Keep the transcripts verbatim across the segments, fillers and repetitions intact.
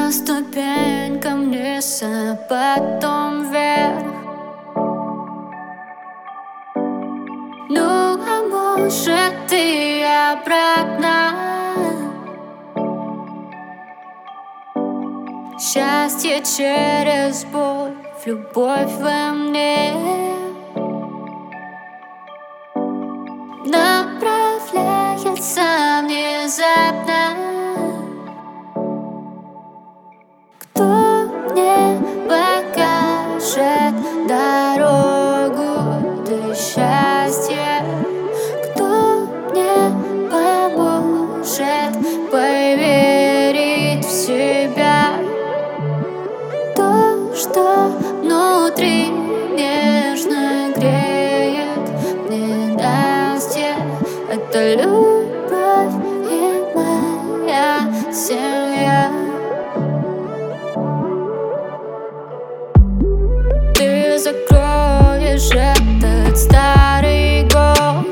По ступенькам вниз, а потом вверх. Ну, а может и обратно. Счастье через боль, любовь во мне направляется внезапно. Кто мне покажет дорогу до счастья? Кто мне поможет поверить в себя? То, что внутри нежно греет ненастье, это любовь и моя семья. Ты закроешь этот старый год,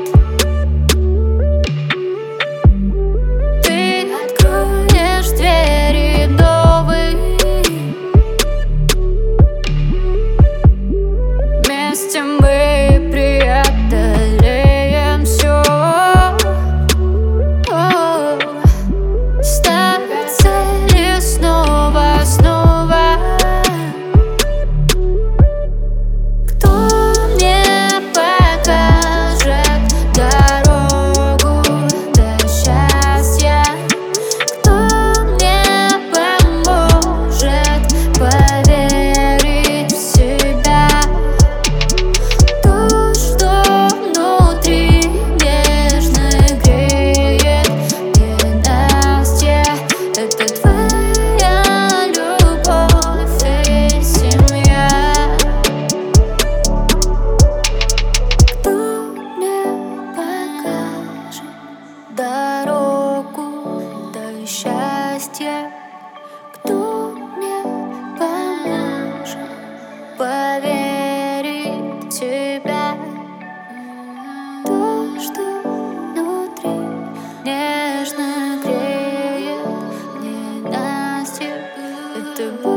ты откроешь двери новые. Вместе мы преодолеем все. Ставить цели снова, снова. Кто мне покажет дорогу до счастья? Кто мне поможет поверить в себя? То, что внутри нежно греет ненастье, это твоя любовь и семья. Кто мне покажет дорогу до счастья? Кто мне поможет поверить в тебя? То, что внутри нежно греет ненастье, это боль.